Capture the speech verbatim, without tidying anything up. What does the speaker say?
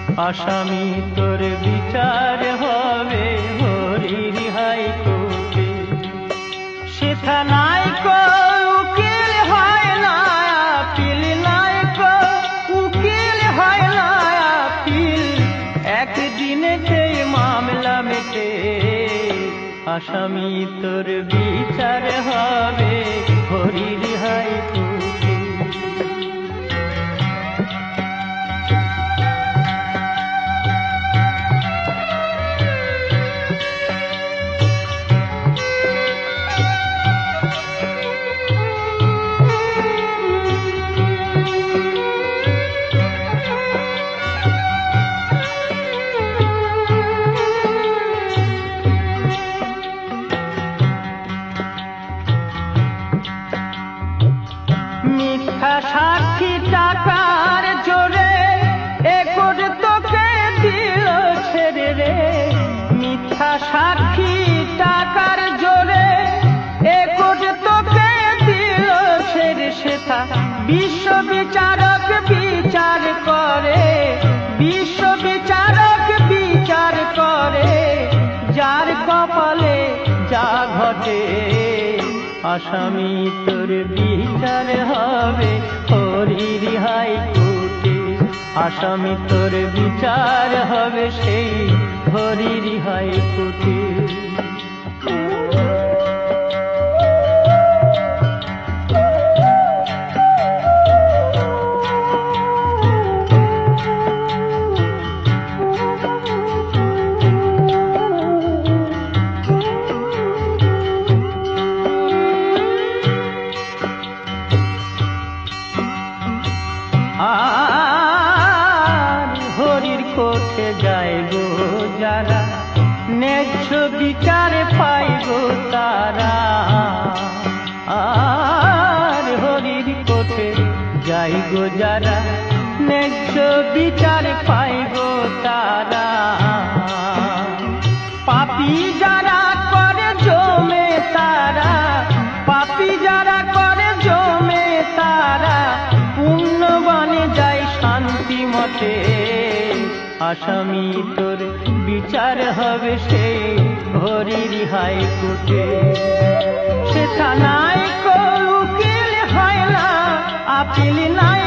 আসামি তোর বিচার হবে হরির হাইকোর্টে। সেথা নাই কো উকিল হয় না আপিল, নাই কো উকিল হয় না আপিল, একদিনেতে মামলা মেটে। আসামি তোর বিচার হবে হরির হাইকোর্টে। মিথ্যা সাক্ষী টাকার জোরে এ কোর্ট তোকে দিল ছেড়ে রে। মিথ্যা সাক্ষী টাকার জোরে এ কোর্ট তোকে দিল ছেড়ে। সেথা বিশ্ব বিচারক বিচার করে, বিশ্ব বিচারক বিচার করে, যার কপালে যা ঘটে। আসামি তোর বিচার হবে হরির হাইকোর্টে। আসামি তোর বিচার হবে সেই হরির হাইকোর্টে। আর হরির কোর্টে যায় গো যারা, ন্যায্য বিচার পাই গো তারা। আর হরির কোর্টে যায় গো যারা, ন্যায্য বিচার পাই গো তারা। পাপী যারা করে জমে তারা, পাপী যারা করে জমে তারা, পুণ্যবানে যায় শান্তি মতে। আসামি তোর বিচার হবে সেই হরির হাইকোর্টে। সেথা নাই কো উকিল হয় না আপিল, নাই